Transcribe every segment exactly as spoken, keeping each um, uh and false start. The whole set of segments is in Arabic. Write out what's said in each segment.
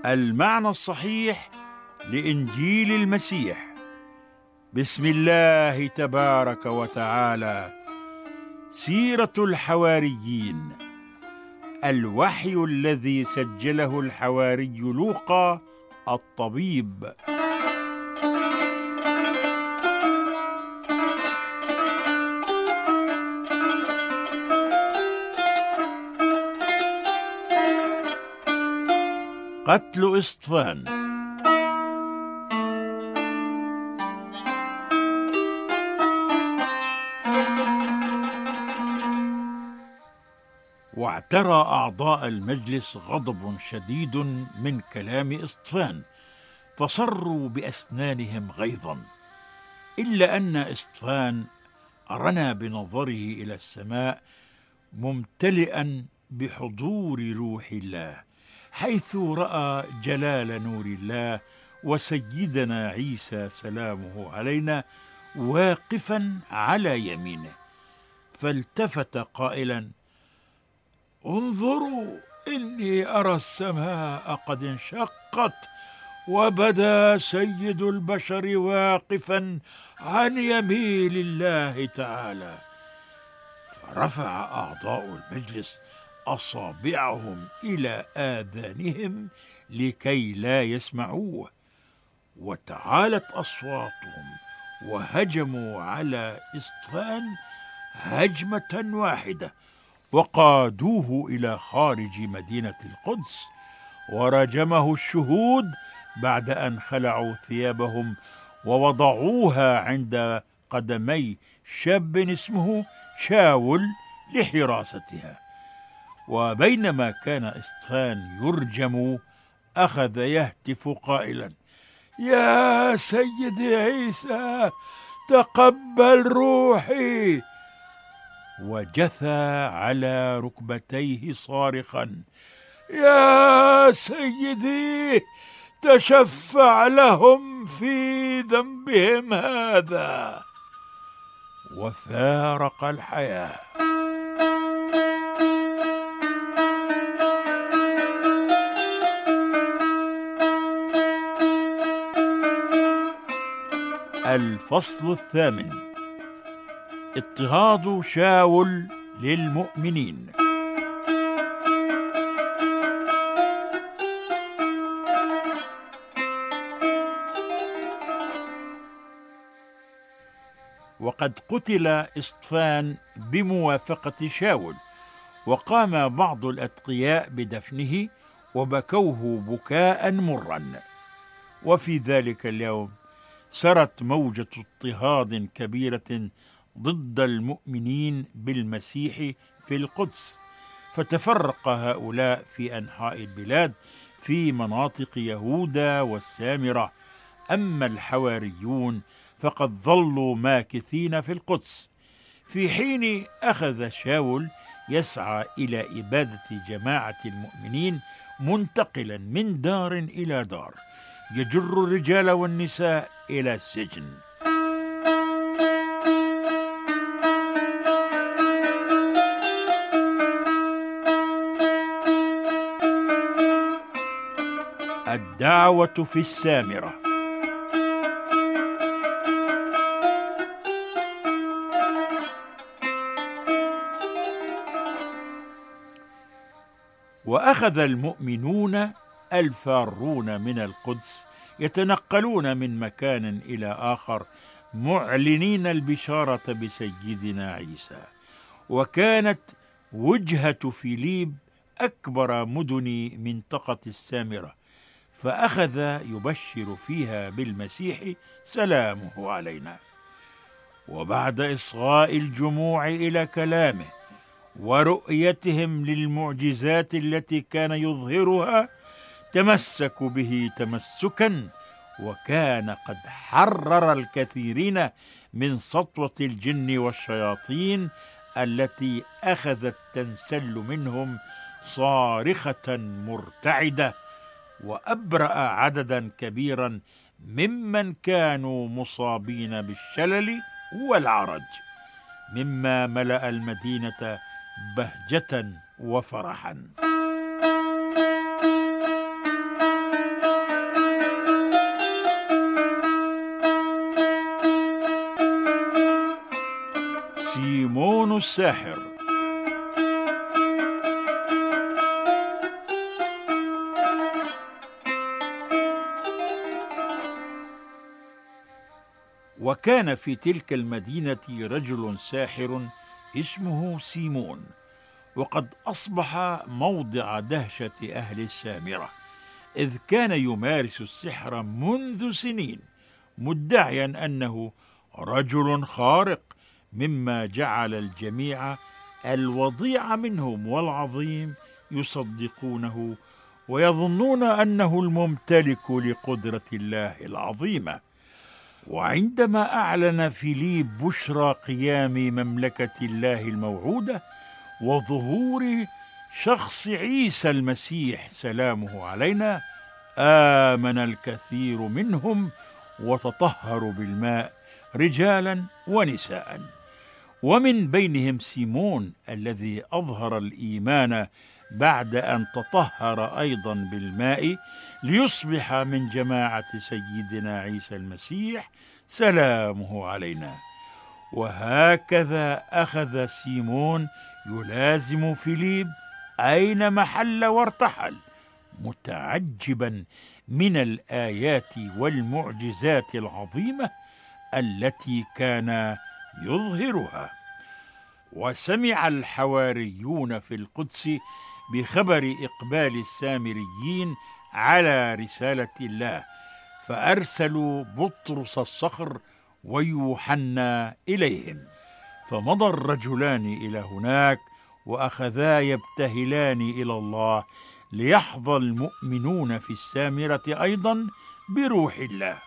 المعنى الصحيح لإنجيل المسيح. بسم الله تبارك وتعالى. سيرة الحواريين، الوحي الذي سجله الحواري لوقا الطبيب. قتل إسطفان. واعترى أعضاء المجلس غضب شديد من كلام إسطفان، فصروا بأسنانهم غيظا، إلا أن إسطفان رنى بنظره إلى السماء ممتلئا بحضور روح الله، حيث رأى جلال نور الله وسيدنا عيسى سلامه علينا واقفا على يمينه، فالتفت قائلا: انظروا، إني أرى السماء قد انشقت وبدا سيد البشر واقفا عن يمين الله تعالى. فرفع أعضاء المجلس أصابعهم إلى آذانهم لكي لا يسمعوه، وتعالت أصواتهم وهجموا على إسطفان هجمة واحدة، وقادوه إلى خارج مدينة القدس، ورجمه الشهود بعد أن خلعوا ثيابهم ووضعوها عند قدمي شاب اسمه شاول لحراستها. وبينما كان إسطفان يرجم أخذ يهتف قائلا: يا سيدي عيسى، تقبل روحي، وجثى على ركبتيه صارخا: يا سيدي، تشفع لهم في ذنبهم هذا، وفارق الحياة. الفصل الثامن: اضطهاد شاول للمؤمنين. وقد قتل إسطفان بموافقة شاول، وقام بعض الأتقياء بدفنه وبكوه بكاء مرا. وفي ذلك اليوم سرت موجة اضطهاد كبيرة ضد المؤمنين بالمسيح في القدس، فتفرق هؤلاء في أنحاء البلاد في مناطق يهوذا والسامرة. أما الحواريون فقد ظلوا ماكثين في القدس، في حين أخذ شاول يسعى إلى إبادة جماعة المؤمنين، منتقلا من دار إلى دار، يجر الرجال والنساء إلى السجن. الدعوة في السامرة. وأخذ المؤمنون الفارون من القدس يتنقلون من مكان إلى آخر معلنين البشارة بسيدنا عيسى. وكانت وجهة فيليب أكبر مدن منطقة السامرة، فأخذ يبشر فيها بالمسيح سلامه علينا. وبعد إصغاء الجموع إلى كلامه ورؤيتهم للمعجزات التي كان يظهرها، تمسكوا به تمسكا، وكان قد حرر الكثيرين من سطوة الجن والشياطين التي أخذت تنسل منهم صارخة مرتعدة، وأبرأ عددا كبيرا ممن كانوا مصابين بالشلل والعرج، مما ملأ المدينة بهجة وفرحا. سيمون الساحر. وكان في تلك المدينة رجل ساحر اسمه سيمون، وقد أصبح موضع دهشة أهل السامرة، إذ كان يمارس السحر منذ سنين، مدعيا أنه رجل خارق، مما جعل الجميع الوضيع منهم والعظيم يصدقونه ويظنون أنه الممتلك لقدرة الله العظيمة. وعندما أعلن فيليب بشرى قيام مملكة الله الموعودة وظهور شخص عيسى المسيح سلامه علينا، آمن الكثير منهم وتطهروا بالماء رجالا ونساء، ومن بينهم سيمون الذي أظهر الإيمان بعد أن تطهر أيضا بالماء ليصبح من جماعة سيدنا عيسى المسيح سلامه علينا. وهكذا أخذ سيمون يلازم فيليب أينما حل وارتحل، متعجبا من الآيات والمعجزات العظيمة التي كان يظهرها. وسمع الحواريون في القدس بخبر إقبال السامريين على رسالة الله، فأرسلوا بطرس الصخر ويوحنا إليهم، فمضى الرجلان إلى هناك وأخذا يبتهلان إلى الله ليحظى المؤمنون في السامرة أيضا بروح الله،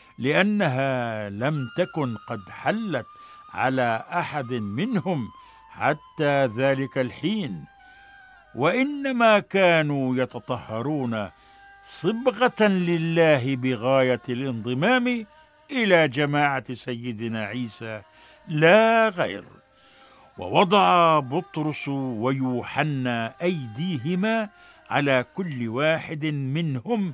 لأنها لم تكن قد حلت على أحد منهم حتى ذلك الحين، وإنما كانوا يتطهرون صبغة لله بغاية الانضمام إلى جماعة سيدنا عيسى لا غير. ووضع بطرس ويوحنا أيديهما على كل واحد منهم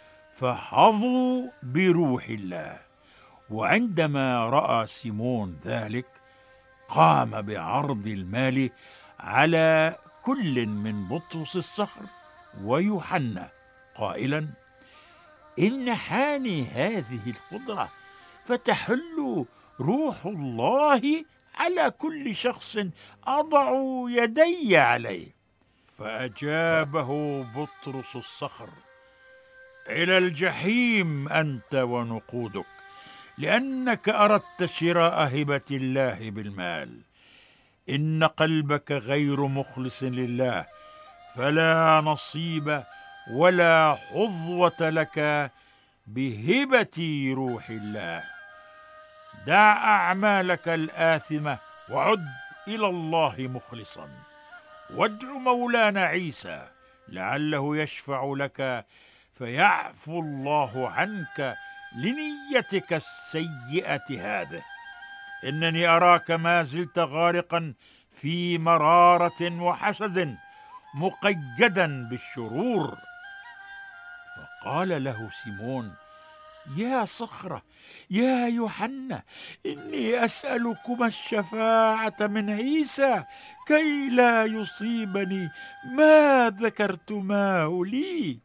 فحظوا بروح الله. وعندما رأى سيمون ذلك قام بعرض المال على كل من بطرس الصخر ويوحنا قائلا: إن حاني هذه القدرة فتحل روح الله على كل شخص أضع يدي عليه. فأجابه بطرس الصخر: إلى الجحيم أنت ونقودك، لأنك أردت شراء هبة الله بالمال. إن قلبك غير مخلص لله، فلا نصيب ولا حظوة لك بهبة روح الله. دع أعمالك الآثمة وعد إلى الله مخلصا، وادع مولانا عيسى لعله يشفع لك فيعفو الله عنك لنيتك السيئة هذه. إنني أراك ما زلت غارقا في مرارة وحسد مقيدا بالشرور. فقال له سيمون: يا صخرة، يا يوحنا، إني أسألكما الشفاعة من عيسى كي لا يصيبني ما ذكرتماه لي.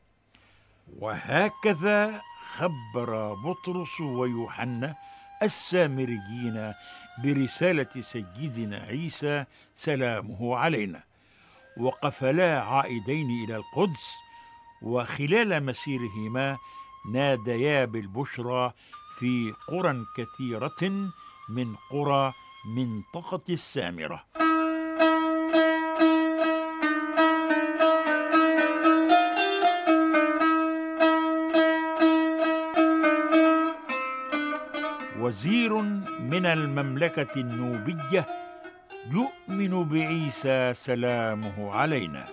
وهكذا خبر بطرس ويوحنا السامريين برسالة سيدنا عيسى سلامه علينا، وقفلا عائدين إلى القدس، وخلال مسيرهما ناديا بالبشرى في قرى كثيرة من قرى منطقة السامرة. وزير من المملكة النوبية يؤمن بعيسى سلامه علينا.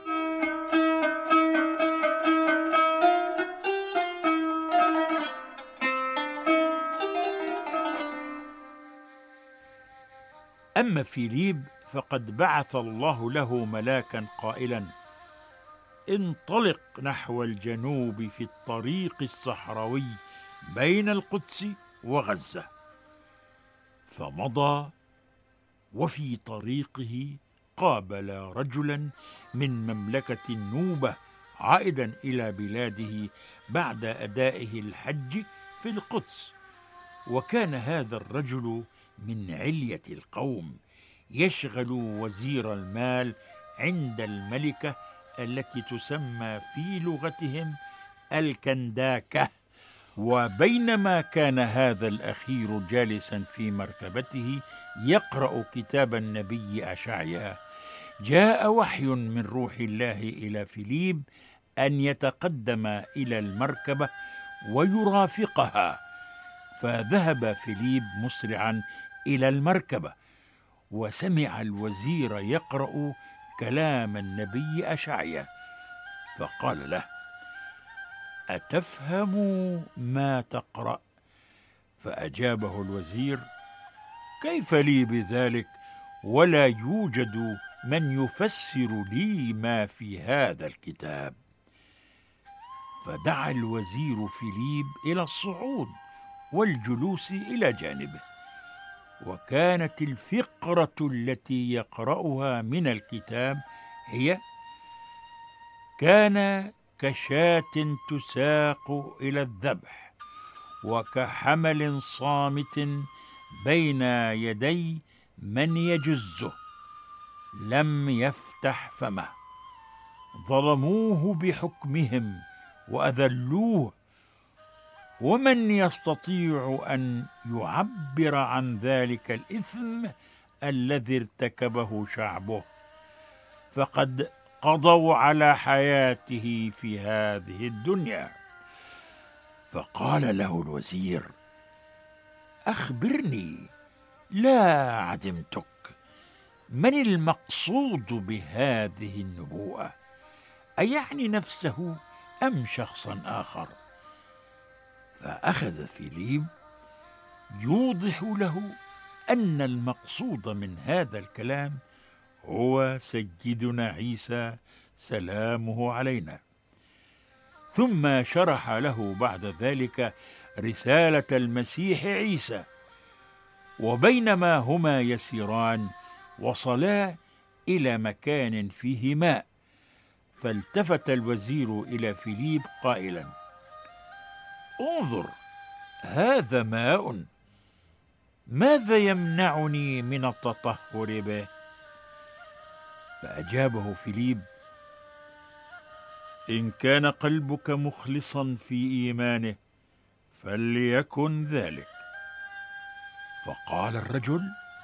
أما فيليب فقد بعث الله له ملاكا قائلا: انطلق نحو الجنوب في الطريق الصحراوي بين القدس وغزة. فمضى وفي طريقه قابل رجلا من مملكة النوبة عائدا إلى بلاده بعد أدائه الحج في القدس، وكان هذا الرجل من علية القوم يشغل وزير المال عند الملكة التي تسمى في لغتهم الكنداكة. وبينما كان هذا الأخير جالسا في مركبته يقرأ كتاب النبي أشعيا، جاء وحي من روح الله إلى فيليب أن يتقدم إلى المركبة ويرافقها، فذهب فيليب مسرعا إلى المركبة وسمع الوزير يقرأ كلام النبي أشعيا، فقال له: أتفهم ما تقرأ؟ فأجابه الوزير: كيف لي بذلك، ولا يوجد من يفسر لي ما في هذا الكتاب. فدعا الوزير فيليب إلى الصعود والجلوس إلى جانبه، وكانت الفقرة التي يقرأها من الكتاب هي: كان كشاة تساق إلى الذبح، وكحمل صامت بين يدي من يجزه، لم يفتح فمه، ظلموه بحكمهم وأذلوه، ومن يستطيع أن يعبر عن ذلك الإثم الذي ارتكبه شعبه؟ فقد قضوا على حياته في هذه الدنيا. فقال له الوزير: أخبرني، لا عدمتك، من المقصود بهذه النبوءة؟ أيعني نفسه أم شخصا آخر؟ فأخذ فيليب يوضح له أن المقصود من هذا الكلام هو سيدنا عيسى سلامه علينا، ثم شرح له بعد ذلك رسالة المسيح عيسى. وبينما هما يسيران وصلا إلى مكان فيه ماء، فالتفت الوزير إلى فيليب قائلا: انظر، هذا ماء، ماذا يمنعني من التطهر به؟ فأجابه فيليب: إن كان قلبك مخلصا في إيمانه فليكن ذلك. فقال الرجل: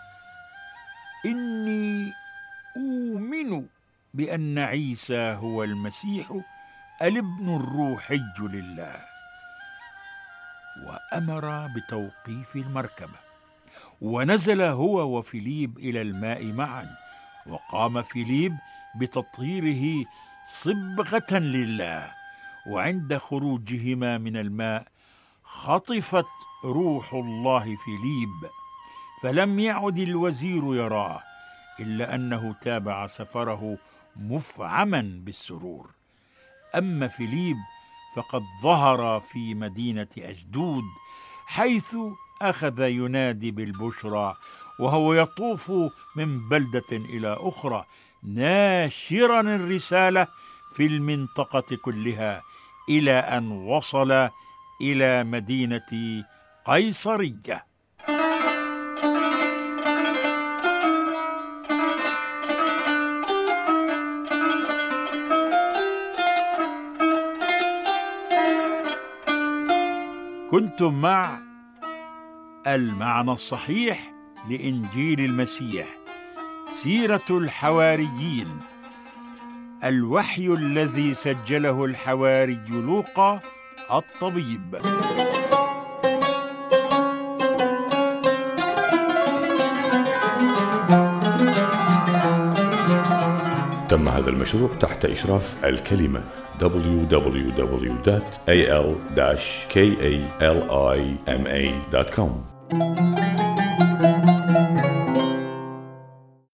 إني أؤمن بأن عيسى هو المسيح الابن الروحي لله. وأمر بتوقيف المركبة، ونزل هو وفيليب إلى الماء معا، وقام فيليب بتطهيره صبغة لله. وعند خروجهما من الماء خطفت روح الله فيليب، فلم يعد الوزير يراه، إلا أنه تابع سفره مفعما بالسرور. أما فيليب فقد ظهر في مدينة أشدود، حيث أخذ ينادي بالبشرى، وهو يطوف من بلدة إلى أخرى ناشرا الرسالة في المنطقة كلها، إلى أن وصل إلى مدينة قيصرية. كنتم مع المعنى الصحيح لإنجيل المسيح، سيرة الحواريين، الوحي الذي سجله الحواري لوقا الطبيب. تم هذا المشروع تحت إشراف الكلمة دبليو دبليو دبليو دوت إيه إل كاليما دوت كوم.